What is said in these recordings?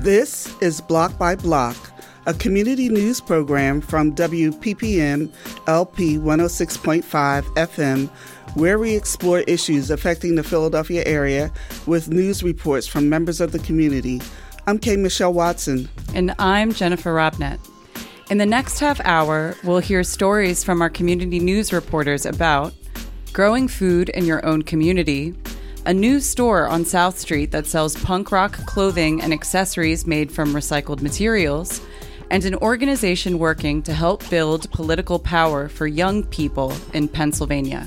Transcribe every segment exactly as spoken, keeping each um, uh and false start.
This is Block by Block, a community news program from W P P M L P one oh six point five F M, where we explore issues affecting the Philadelphia area with news reports from members of the community. I'm K. Michelle Watson. And I'm Jennifer Robnett. In the next half hour, we'll hear stories from our community news reporters about growing food in your own community, a new store on South Street that sells punk rock clothing and accessories made from recycled materials, and an organization working to help build political power for young people in Pennsylvania.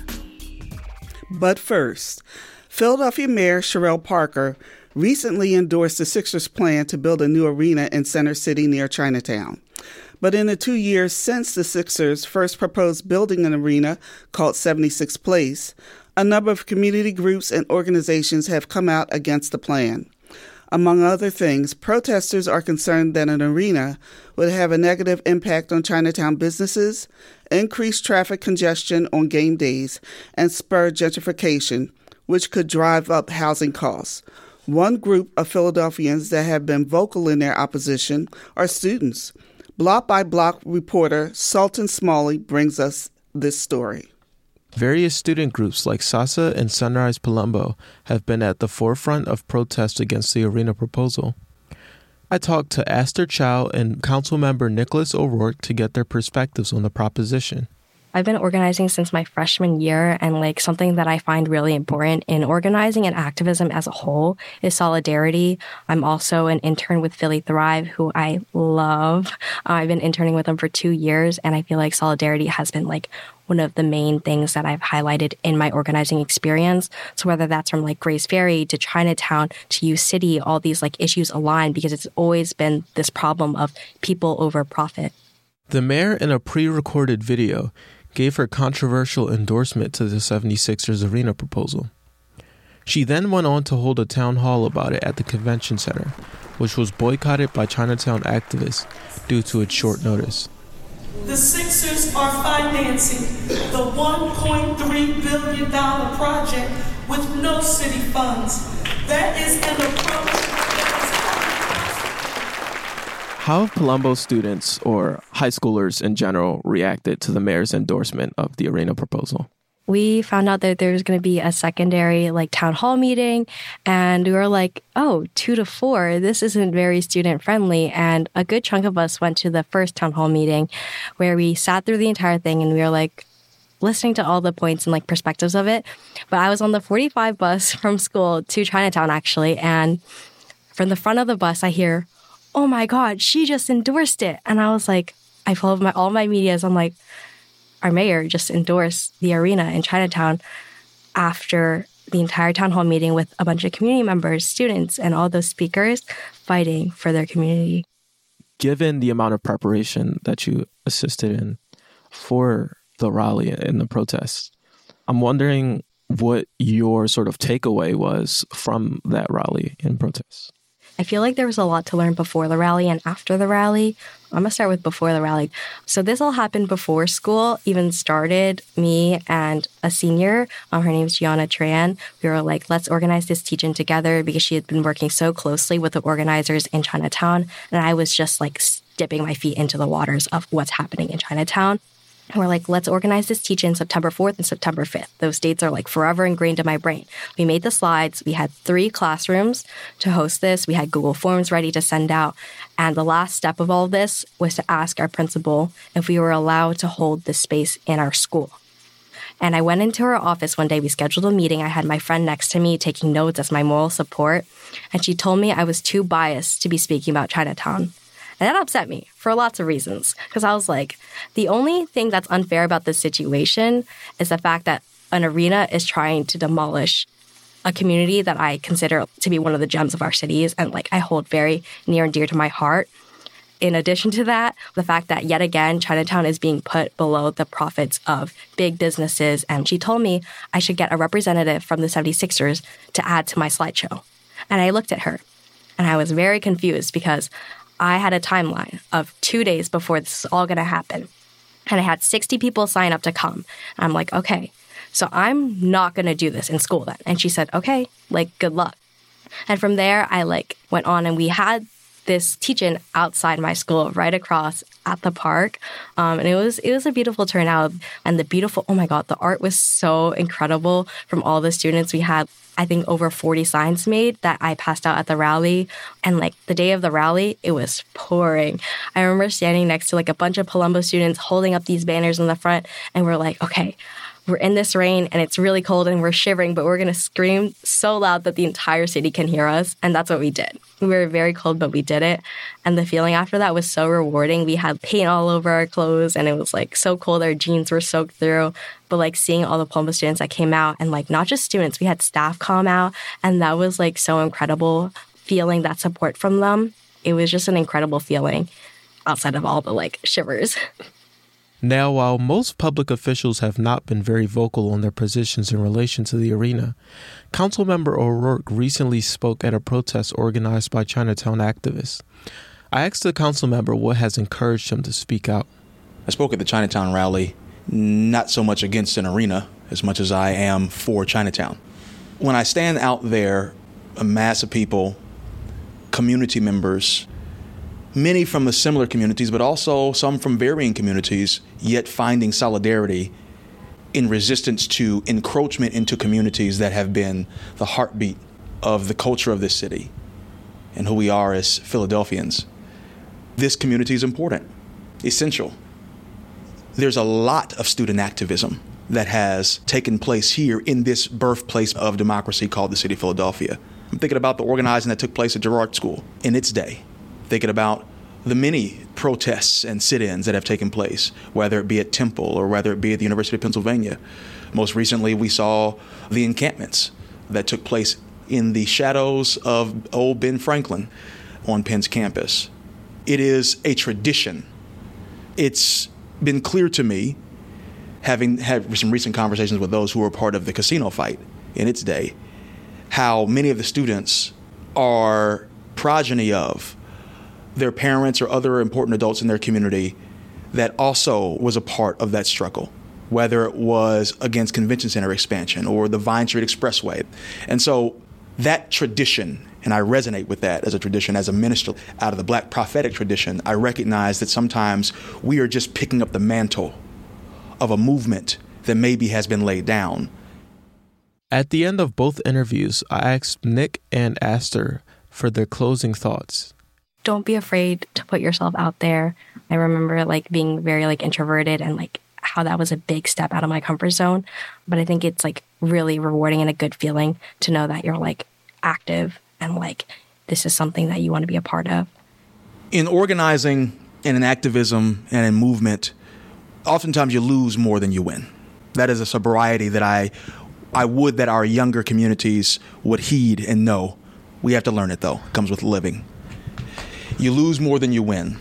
But first, Philadelphia Mayor Cherelle Parker recently endorsed the Sixers' plan to build a new arena in Center City near Chinatown. But in the two years since the Sixers first proposed building an arena called seventy-sixth Place, a number of community groups and organizations have come out against the plan. Among other things, protesters are concerned that an arena would have a negative impact on Chinatown businesses, increase traffic congestion on game days, and spur gentrification, which could drive up housing costs. One group of Philadelphians that have been vocal in their opposition are students. Block by Block reporter Sultan Smalley brings us this story. Various student groups like SASA and Sunrise Palumbo have been at the forefront of protests against the arena proposal. I talked to Aster Chow and Councilmember Nicholas O'Rourke to get their perspectives on the proposition. I've been organizing since my freshman year, and like something that I find really important in organizing and activism as a whole is solidarity. I'm also an intern with Philly Thrive, who I love. I've been interning with them for two years, and I feel like solidarity has been like one of the main things that I've highlighted in my organizing experience. So whether that's from like Grace Ferry to Chinatown to U City, all these like issues align because it's always been this problem of people over profit. The mayor, in a pre-recorded video, gave her controversial endorsement to the seventy-sixers arena proposal. She then went on to hold a town hall about it at the convention center, which was boycotted by Chinatown activists due to its short notice. The Sixers are financing the one point three billion dollars project with no city funds. That is an approach. How have Palumbo students, or high schoolers in general, reacted to the mayor's endorsement of the arena proposal? We found out that there was going to be a secondary like town hall meeting, and we were like, oh, two to four, this isn't very student friendly. And a good chunk of us went to the first town hall meeting where we sat through the entire thing and we were like listening to all the points and like perspectives of it. But I was on the forty-five bus from school to Chinatown actually, and from the front of the bus I hear, oh my God, she just endorsed it. And I was like, I followed my all my medias. I'm like, our mayor just endorsed the arena in Chinatown after the entire town hall meeting with a bunch of community members, students, and all those speakers fighting for their community. Given the amount of preparation that you assisted in for the rally and the protests, I'm wondering what your sort of takeaway was from that rally and protests. I feel like there was a lot to learn before the rally and after the rally. I'm going to start with before the rally. So this all happened before school even started. Me and a senior, um, her name's Gianna Tran, we were like, let's organize this teach-in together because she had been working so closely with the organizers in Chinatown. And I was just like dipping my feet into the waters of what's happening in Chinatown. And we're like, let's organize this teach-in September fourth and September fifth. Those dates are like forever ingrained in my brain. We made the slides. We had three classrooms to host this. We had Google Forms ready to send out. And the last step of all of this was to ask our principal if we were allowed to hold this space in our school. And I went into her office one day. We scheduled a meeting. I had my friend next to me taking notes as my moral support. And she told me I was too biased to be speaking about Chinatown. And that upset me for lots of reasons, because I was like, the only thing that's unfair about this situation is the fact that an arena is trying to demolish a community that I consider to be one of the gems of our cities and like I hold very near and dear to my heart. In addition to that, the fact that yet again, Chinatown is being put below the profits of big businesses. And she told me I should get a representative from the seventy-sixers to add to my slideshow. And I looked at her and I was very confused because I had a timeline of two days before this is all going to happen. And I had sixty people sign up to come. I'm like, okay, so I'm not going to do this in school then. And she said, okay, like, good luck. And from there, I like went on and we had this teach-in outside my school, right across at the park. Um, and it was it was a beautiful turnout. And the beautiful, oh my God, the art was so incredible from all the students. We had, I think, over forty signs made that I passed out at the rally. And like the day of the rally, it was pouring. I remember standing next to like a bunch of Palumbo students holding up these banners in the front. And we're like, okay, we're in this rain and it's really cold and we're shivering, but we're going to scream so loud that the entire city can hear us. And that's what we did. We were very cold, but we did it. And the feeling after that was so rewarding. We had paint all over our clothes and it was like so cold. Our jeans were soaked through. But like seeing all the Palumbo students that came out, and like not just students, we had staff come out. And that was like so incredible, feeling that support from them. It was just an incredible feeling outside of all the like shivers. Now, while most public officials have not been very vocal on their positions in relation to the arena, Councilmember O'Rourke recently spoke at a protest organized by Chinatown activists. I asked the council member what has encouraged him to speak out. I spoke at the Chinatown rally, not so much against an arena as much as I am for Chinatown. When I stand out there, a mass of people, community members, many from the similar communities, but also some from varying communities, yet finding solidarity in resistance to encroachment into communities that have been the heartbeat of the culture of this city and who we are as Philadelphians. This community is important, essential. There's a lot of student activism that has taken place here in this birthplace of democracy called the city of Philadelphia. I'm thinking about the organizing that took place at Girard School in its day. Thinking about the many protests and sit-ins that have taken place, whether it be at Temple or whether it be at the University of Pennsylvania. Most recently, we saw the encampments that took place in the shadows of old Ben Franklin on Penn's campus. It is a tradition. It's been clear to me, having had some recent conversations with those who were part of the casino fight in its day, how many of the students are progeny of their parents or other important adults in their community that also was a part of that struggle, whether it was against Convention Center expansion or the Vine Street Expressway. And so that tradition, and I resonate with that as a tradition, as a minister out of the Black prophetic tradition, I recognize that sometimes we are just picking up the mantle of a movement that maybe has been laid down. At the end of both interviews, I asked Nick and Aster for their closing thoughts. Don't be afraid to put yourself out there. I remember like being very like introverted and like how that was a big step out of my comfort zone. But I think it's like really rewarding and a good feeling to know that you're like active and like this is something that you want to be a part of. In organizing and in activism and in movement, oftentimes you lose more than you win. That is a sobriety that I I would that our younger communities would heed and know. We have to learn it though. It comes with living. You lose more than you win.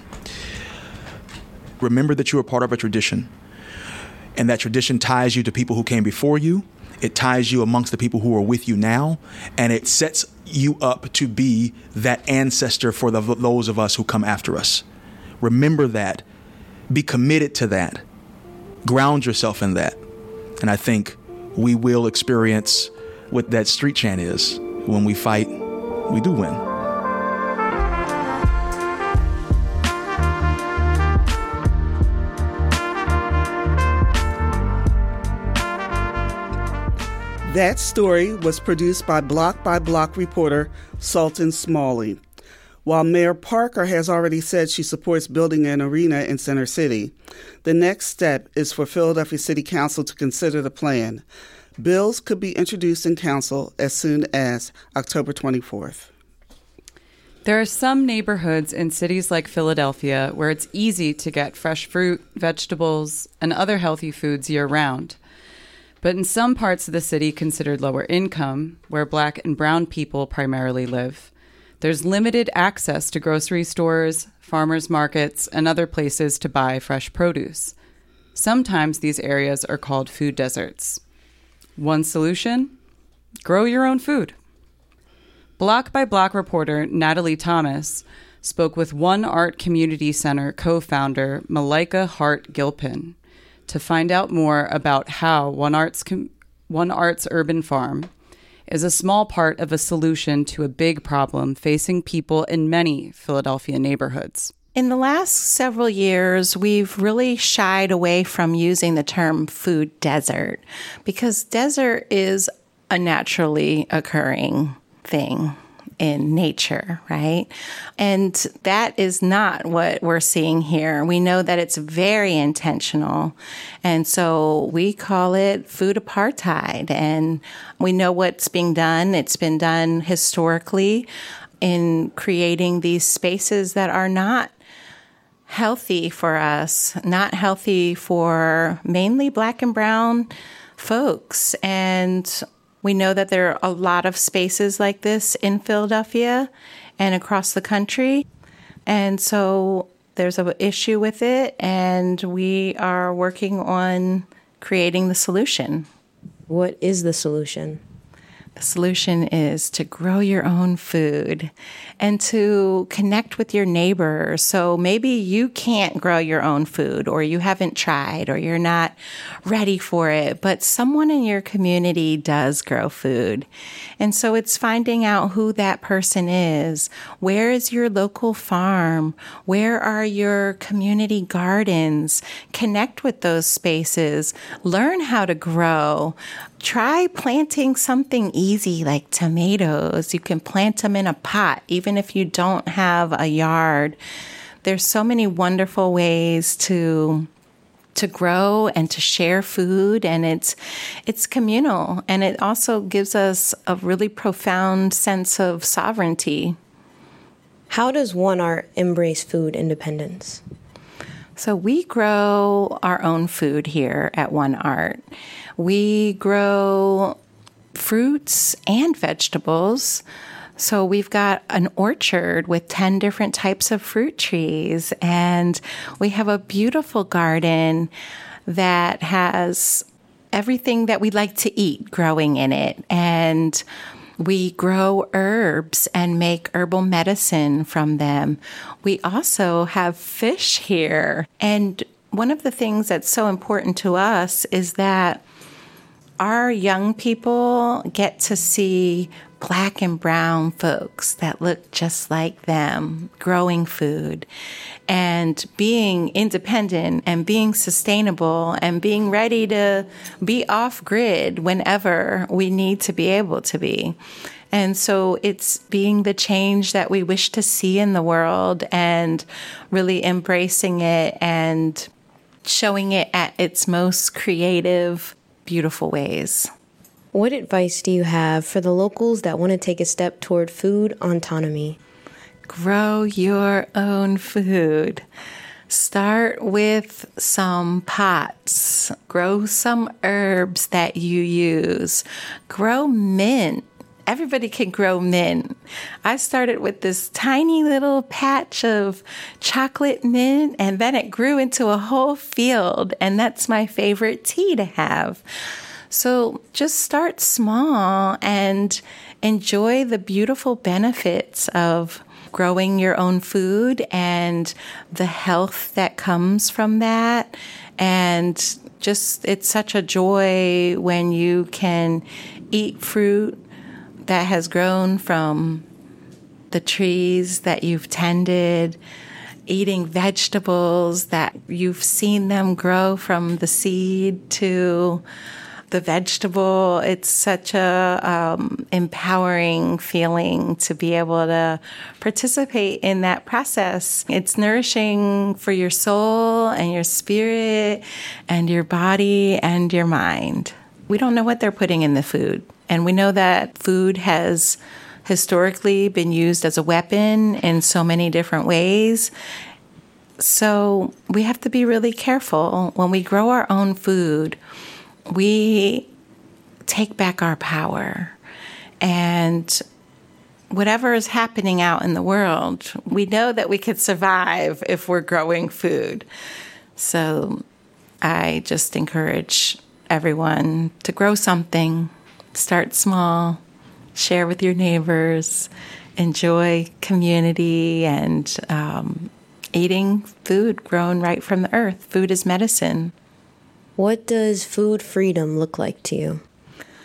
Remember that you are part of a tradition, and that tradition ties you to people who came before you. It ties you amongst the people who are with you now, and it sets you up to be that ancestor for the, those of us who come after us. Remember that. Be committed to that. Ground yourself in that. And I think we will experience what that street chant is. When we fight, we do win. That story was produced by Block by Block reporter Sultan Smalley. While Mayor Parker has already said she supports building an arena in Center City, the next step is for Philadelphia City Council to consider the plan. Bills could be introduced in council as soon as October twenty-fourth. There are some neighborhoods in cities like Philadelphia where it's easy to get fresh fruit, vegetables, and other healthy foods year-round. But in some parts of the city considered lower income, where Black and brown people primarily live, there's limited access to grocery stores, farmers markets, and other places to buy fresh produce. Sometimes these areas are called food deserts. One solution? Grow your own food. Block by Block reporter Natalie Thomas spoke with One Art Community Center co-founder Malika Hart Gilpin to find out more about how One Art's, Com- One Art's Urban Farm is a small part of a solution to a big problem facing people in many Philadelphia neighborhoods. In the last several years, we've really shied away from using the term food desert because desert is a naturally occurring thing in nature, right? And that is not what we're seeing here. We know that it's very intentional. And so we call it food apartheid. And we know what's being done. It's been done historically in creating these spaces that are not healthy for us, not healthy for mainly Black and brown folks. And we know that there are a lot of spaces like this in Philadelphia and across the country. And so there's an issue with it, and we are working on creating the solution. What is the solution? The solution is to grow your own food and to connect with your neighbors. So maybe you can't grow your own food, or you haven't tried, or you're not ready for it, but someone in your community does grow food. And so it's finding out who that person is. Where is your local farm? Where are your community gardens? Connect with those spaces. Learn how to grow. Try planting something easy like tomatoes. You can plant them in a pot, even if you don't have a yard. There's so many wonderful ways to to grow and to share food, and it's it's communal, and it also gives us a really profound sense of sovereignty. How does One Art embrace food independence? So we grow our own food here at One Art. We grow fruits and vegetables. So we've got an orchard with ten different types of fruit trees, and we have a beautiful garden that has everything that we like to eat growing in it. And we grow herbs and make herbal medicine from them. We also have fish here. And one of the things that's so important to us is that our young people get to see Black and brown folks that look just like them growing food and being independent and being sustainable and being ready to be off grid whenever we need to be able to be. And so it's being the change that we wish to see in the world and really embracing it and showing it at its most creative, beautiful ways. What advice do you have for the locals that want to take a step toward food autonomy? Grow your own food. Start with some pots. Grow some herbs that you use. Grow mint. Everybody can grow mint. I started with this tiny little patch of chocolate mint, and then it grew into a whole field, and that's my favorite tea to have. So just start small and enjoy the beautiful benefits of growing your own food and the health that comes from that. And just, it's such a joy when you can eat fruit that has grown from the trees that you've tended, eating vegetables that you've seen them grow from the seed to the vegetable. It's such a um, empowering feeling to be able to participate in that process. It's nourishing for your soul and your spirit and your body and your mind. We don't know what they're putting in the food. And we know that food has historically been used as a weapon in so many different ways. So we have to be really careful. When we grow our own food, we take back our power. And whatever is happening out in the world, we know that we could survive if we're growing food. So I just encourage everyone to grow something. Start small, share with your neighbors, enjoy community, and um, eating food grown right from the earth. Food is medicine. What does food freedom look like to you?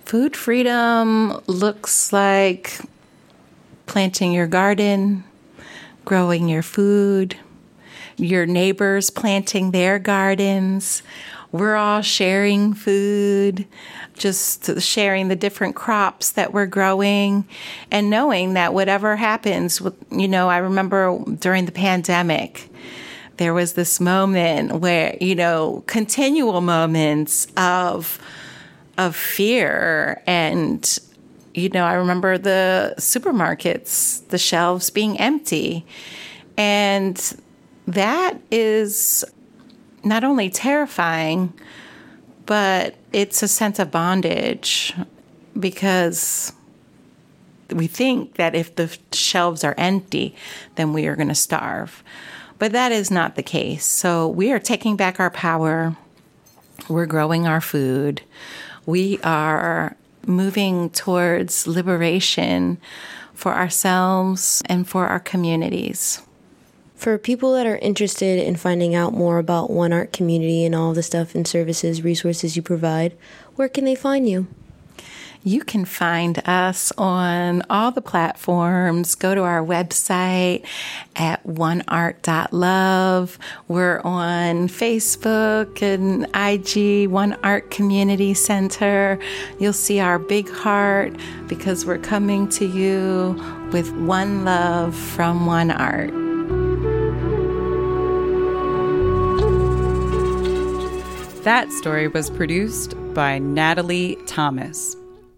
Food freedom looks like planting your garden, growing your food, your neighbors planting their gardens. We're all sharing food, just sharing the different crops that we're growing, and knowing that whatever happens, you know, I remember during the pandemic, there was this moment where, you know, continual moments of of fear. And, you know, I remember the supermarkets, the shelves being empty. And that is not only terrifying, but it's a sense of bondage, because we think that if the shelves are empty, then we are going to starve. But that is not the case. So we are taking back our power. We're growing our food. We are moving towards liberation for ourselves and for our communities. For people that are interested in finding out more about One Art Community and all the stuff and services, resources you provide, where can they find you? You can find us on all the platforms. Go to our website at one art dot love. We're on Facebook and I G, One Art Community Center. You'll see our big heart, because we're coming to you with one love from One Art. That story was produced by Natalie Thomas.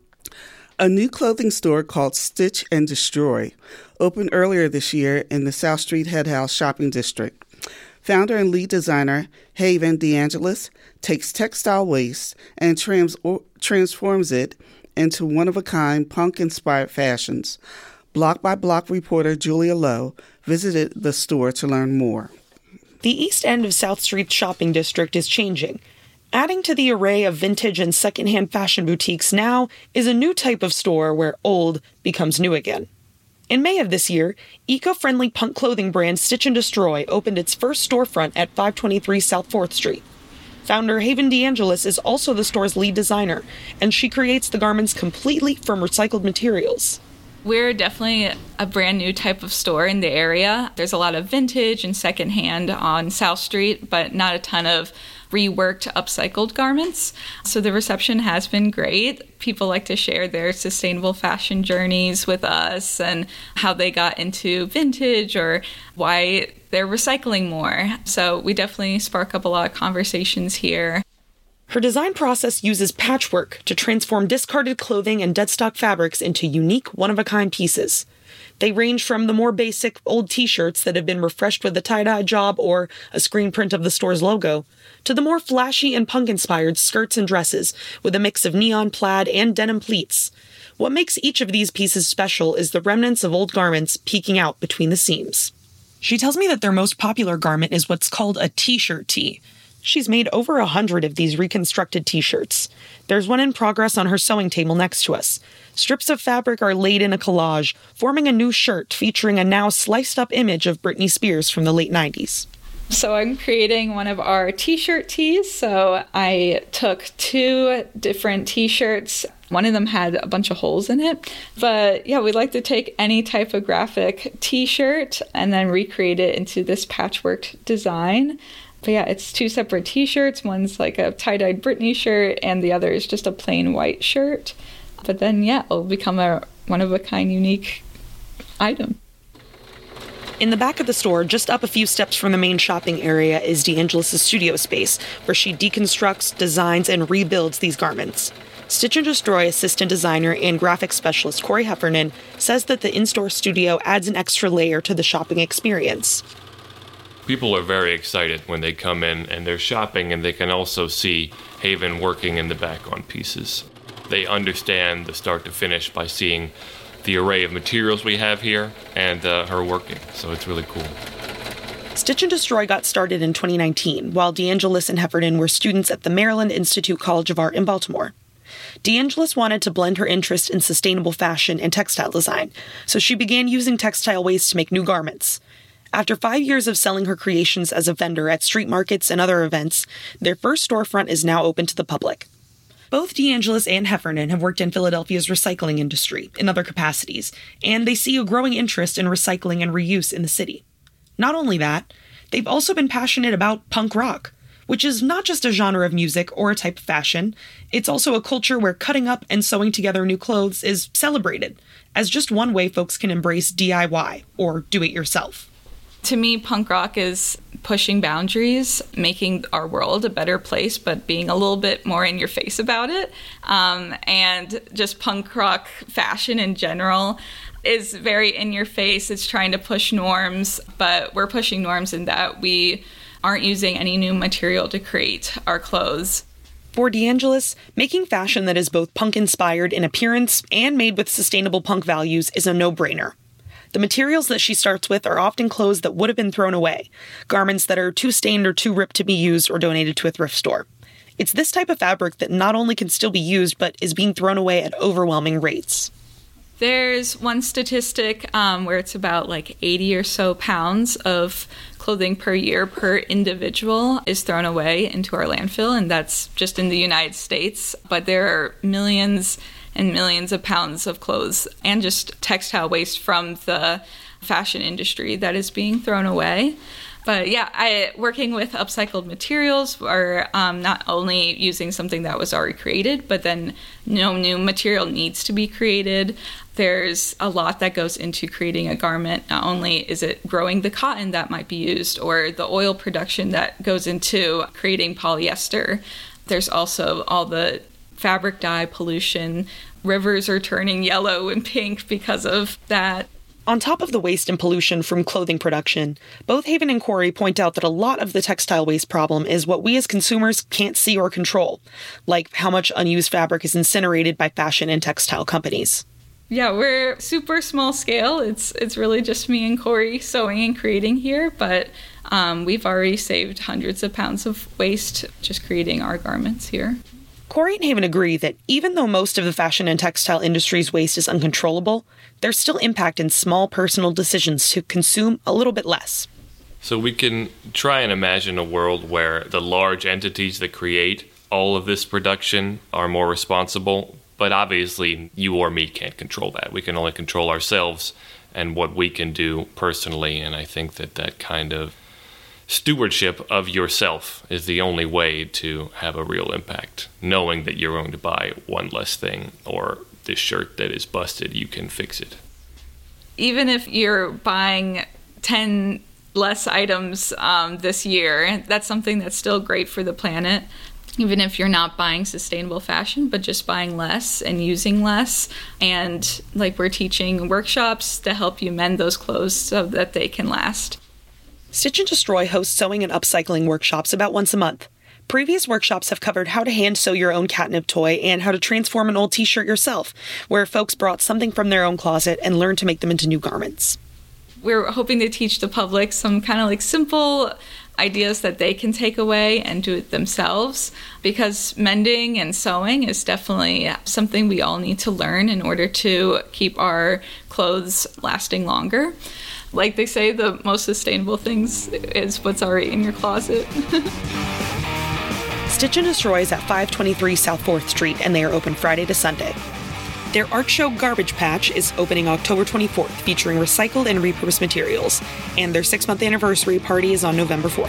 A new clothing store called Stitch and Destroy opened earlier this year in the South Street Head House shopping district. Founder and lead designer Haven DeAngelis takes textile waste and trans- transforms it into one-of-a-kind punk-inspired fashions. Block by Block reporter Julia Lowe visited the store to learn more. The east end of South Street's shopping district is changing. Adding to the array of vintage and secondhand fashion boutiques now is a new type of store where old becomes new again. In May of this year, eco-friendly punk clothing brand Stitch and Destroy opened its first storefront at five twenty-three South fourth Street. Founder Haven DeAngelis is also the store's lead designer, and she creates the garments completely from recycled materials. We're definitely a brand new type of store in the area. There's a lot of vintage and secondhand on South Street, but not a ton of reworked, upcycled garments. So the reception has been great. People like to share their sustainable fashion journeys with us and how they got into vintage or why they're recycling more. So we definitely spark up a lot of conversations here. Her design process uses patchwork to transform discarded clothing and dead stock fabrics into unique, one-of-a-kind pieces. They range from the more basic old t-shirts that have been refreshed with a tie-dye job or a screen print of the store's logo, to the more flashy and punk-inspired skirts and dresses with a mix of neon plaid and denim pleats. What makes each of these pieces special is the remnants of old garments peeking out between the seams. She tells me that their most popular garment is what's called a t-shirt tee. She's made over a hundred of these reconstructed t-shirts. There's one in progress on her sewing table next to us. Strips of fabric are laid in a collage, forming a new shirt featuring a now sliced-up image of Britney Spears from the late nineties. So I'm creating one of our t-shirt tees. So I took two different t-shirts. One of them had a bunch of holes in it. But yeah, we like to take any type of graphic t-shirt and then recreate it into this patchworked design. But yeah, it's two separate t-shirts. One's like a tie-dyed Britney shirt and the other is just a plain white shirt. But then, yeah, it'll become a one-of-a-kind unique item. In the back of the store, just up a few steps from the main shopping area, is DeAngelis' studio space, where she deconstructs, designs, and rebuilds these garments. Stitch and Destroy assistant designer and graphics specialist Corey Heffernan says that the in-store studio adds an extra layer to the shopping experience. People are very excited when they come in and they're shopping, and they can also see Haven working in the back on pieces. They understand the start to finish by seeing the array of materials we have here and uh, her working, so it's really cool. Stitch and Destroy got started in twenty nineteen, while DeAngelis and Heffernan were students at the Maryland Institute College of Art in Baltimore. DeAngelis wanted to blend her interest in sustainable fashion and textile design, so she began using textile waste to make new garments. After five years of selling her creations as a vendor at street markets and other events, their first storefront is now open to the public. Both DeAngelis and Heffernan have worked in Philadelphia's recycling industry in other capacities, and they see a growing interest in recycling and reuse in the city. Not only that, they've also been passionate about punk rock, which is not just a genre of music or a type of fashion. It's also a culture where cutting up and sewing together new clothes is celebrated as just one way folks can embrace D I Y, or do-it-yourself. To me, punk rock is pushing boundaries, making our world a better place, but being a little bit more in your face about it. Um, and just punk rock fashion in general is very in your face. It's trying to push norms, but we're pushing norms in that we aren't using any new material to create our clothes. For DeAngelis, making fashion that is both punk-inspired in appearance and made with sustainable punk values is a no-brainer. The materials that she starts with are often clothes that would have been thrown away, garments that are too stained or too ripped to be used or donated to a thrift store. It's this type of fabric that not only can still be used, but is being thrown away at overwhelming rates. There's one statistic um, where it's about like eighty or so pounds of clothing per year per individual is thrown away into our landfill, and that's just in the United States. But there are millions and millions of pounds of clothes and just textile waste from the fashion industry that is being thrown away. But yeah, I working with upcycled materials are um, not only using something that was already created, but then no new material needs to be created. There's a lot that goes into creating a garment. Not only is it growing the cotton that might be used or the oil production that goes into creating polyester, there's also all the fabric dye pollution. Rivers are turning yellow and pink because of that. On top of the waste and pollution from clothing production, both Haven and Corey point out that a lot of the textile waste problem is what we as consumers can't see or control, like how much unused fabric is incinerated by fashion and textile companies. Yeah, we're super small scale. It's it's really just me and Corey sewing and creating here, but um, we've already saved hundreds of pounds of waste just creating our garments here. Corey and Haven agree that even though most of the fashion and textile industry's waste is uncontrollable, there's still impact in small personal decisions to consume a little bit less. So we can try and imagine a world where the large entities that create all of this production are more responsible, but obviously you or me can't control that. We can only control ourselves and what we can do personally, and I think that that kind of stewardship of yourself is the only way to have a real impact. Knowing that you're going to buy one less thing, or this shirt that is busted, you can fix it. Even if you're buying ten less items um, this year, that's something that's still great for the planet. Even if you're not buying sustainable fashion, but just buying less and using less. And like we're teaching workshops to help you mend those clothes so that they can last. Stitch and Destroy hosts sewing and upcycling workshops about once a month. Previous workshops have covered how to hand sew your own catnip toy and how to transform an old t-shirt yourself, where folks brought something from their own closet and learned to make them into new garments. We're hoping to teach the public some kind of like simple ideas that they can take away and do it themselves, because mending and sewing is definitely something we all need to learn in order to keep our clothes lasting longer. Like they say, the most sustainable things is what's already in your closet. Stitch and Destroy is at five twenty-three South fourth Street, and they are open Friday to Sunday. Their art show Garbage Patch is opening October twenty-fourth, featuring recycled and repurposed materials, and their six-month anniversary party is on November fourth.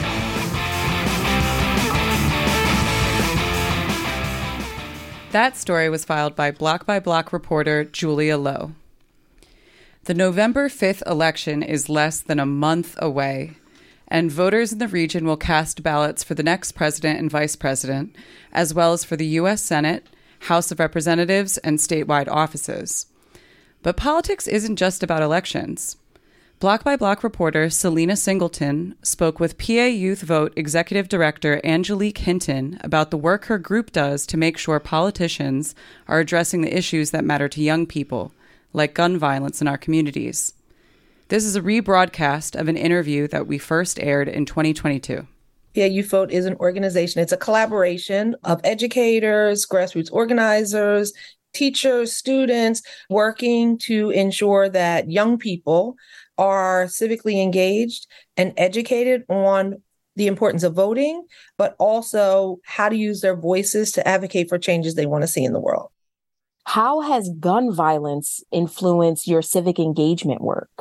That story was filed by Block by Block reporter Julia Lowe. The November fifth election is less than a month away, and voters in the region will cast ballots for the next president and vice president, as well as for the U S Senate, House of Representatives, and statewide offices. But politics isn't just about elections. Block by Block reporter Selena Singleton spoke with P A Youth Vote Executive Director Angelique Hinton about the work her group does to make sure politicians are addressing the issues that matter to young people, like gun violence in our communities. This is a rebroadcast of an interview that we first aired in twenty twenty-two. P A Youth Vote is an organization. It's a collaboration of educators, grassroots organizers, teachers, students, working to ensure that young people are civically engaged and educated on the importance of voting, but also how to use their voices to advocate for changes they want to see in the world. How has gun violence influenced your civic engagement work?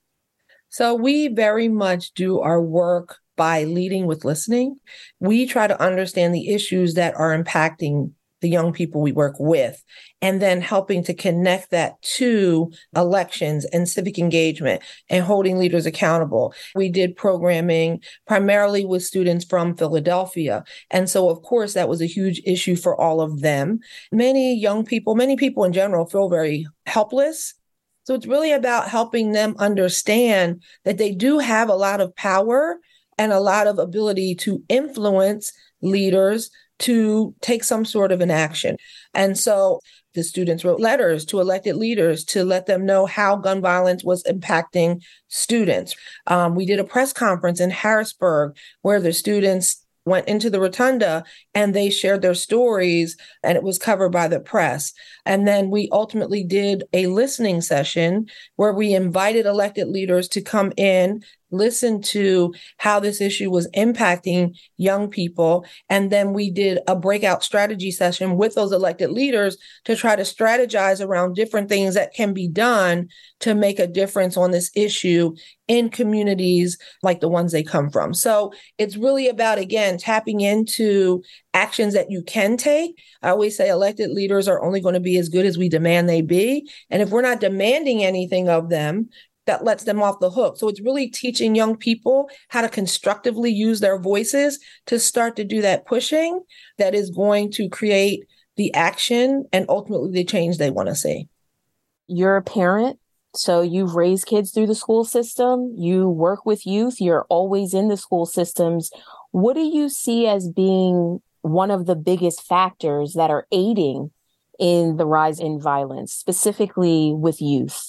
So we very much do our work by leading with listening. We try to understand the issues that are impacting the young people we work with, and then helping to connect that to elections and civic engagement and holding leaders accountable. We did programming primarily with students from Philadelphia. And so, of course, that was a huge issue for all of them. Many young people, many people in general feel very helpless. So it's really about helping them understand that they do have a lot of power and a lot of ability to influence leaders to take some sort of an action. And so the students wrote letters to elected leaders to let them know how gun violence was impacting students. Um, we did a press conference in Harrisburg where the students went into the rotunda and they shared their stories, and it was covered by the press. And then we ultimately did a listening session where we invited elected leaders to come in, listen to how this issue was impacting young people. And then we did a breakout strategy session with those elected leaders to try to strategize around different things that can be done to make a difference on this issue in communities like the ones they come from. So it's really about, again, tapping into actions that you can take. I always say elected leaders are only going to be as good as we demand they be. And if we're not demanding anything of them, that lets them off the hook. So it's really teaching young people how to constructively use their voices to start to do that pushing that is going to create the action and ultimately the change they want to see. You're a parent, so you've raised kids through the school system. You work with youth. You're always in the school systems. What do you see as being one of the biggest factors that are aiding in the rise in violence, specifically with youth?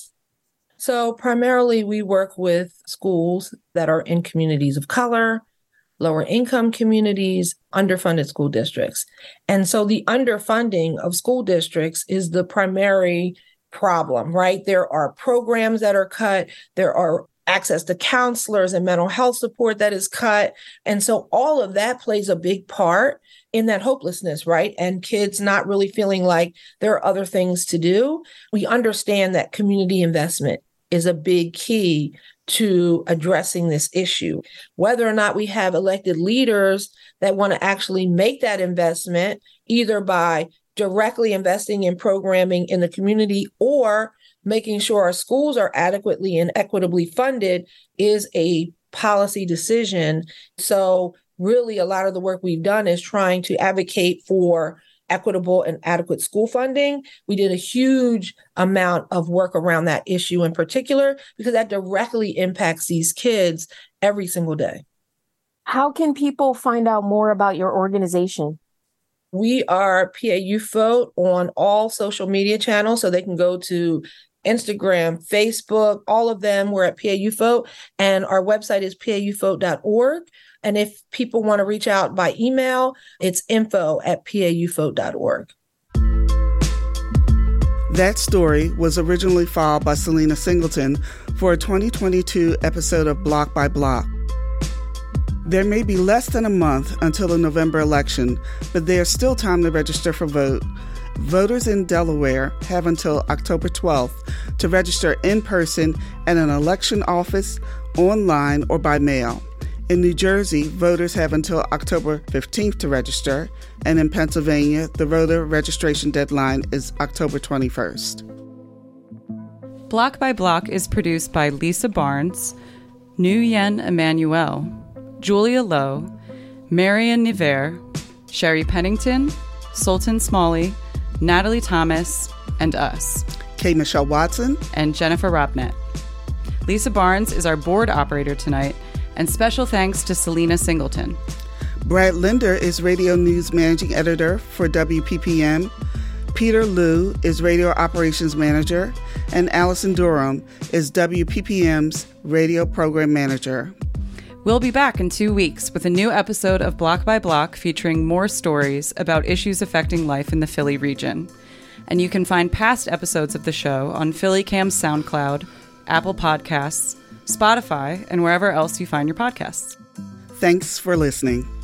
So primarily we work with schools that are in communities of color, lower income communities, underfunded school districts. And so the underfunding of school districts is the primary problem, right? There are programs that are cut. There are access to counselors and mental health support that is cut. And so all of that plays a big part in that hopelessness, right? And kids not really feeling like there are other things to do. We understand that community investment is a big key to addressing this issue. Whether or not we have elected leaders that want to actually make that investment, either by directly investing in programming in the community or making sure our schools are adequately and equitably funded, is a policy decision. So really, a lot of the work we've done is trying to advocate for equitable and adequate school funding. We did a huge amount of work around that issue in particular, because that directly impacts these kids every single day. How can people find out more about your organization? We are P A Youth Vote on all social media channels, so they can go to Instagram, Facebook, all of them. We're at P A Youth Vote, and our website is p a youth vote dot org. And if people want to reach out by email, it's info at p a youth vote dot org. That story was originally filed by Selena Singleton for a twenty twenty-two episode of Block by Block. There may be less than a month until the November election, but there's still time to register for vote. Voters in Delaware have until October twelfth to register in person at an election office, online, or by mail. In New Jersey, voters have until October fifteenth to register, and in Pennsylvania, the voter registration deadline is October twenty-first. Block by Block is produced by Lisa Barnes, Nguyen Emmanuel, Julia Lowe, Marian Niver, Sherry Pennington, Sultan Smalley, Natalie Thomas, and us, K. Michelle Watson, and Jennifer Robnett. Lisa Barnes is our board operator tonight, and special thanks to Selena Singleton. Brad Linder is radio news managing editor for W P P M. Peter Liu is radio operations manager, and Allison Durham is W P P M's radio program manager. We'll be back in two weeks with a new episode of Block by Block featuring more stories about issues affecting life in the Philly region. And you can find past episodes of the show on PhillyCam's SoundCloud, Apple Podcasts, Spotify, and wherever else you find your podcasts. Thanks for listening.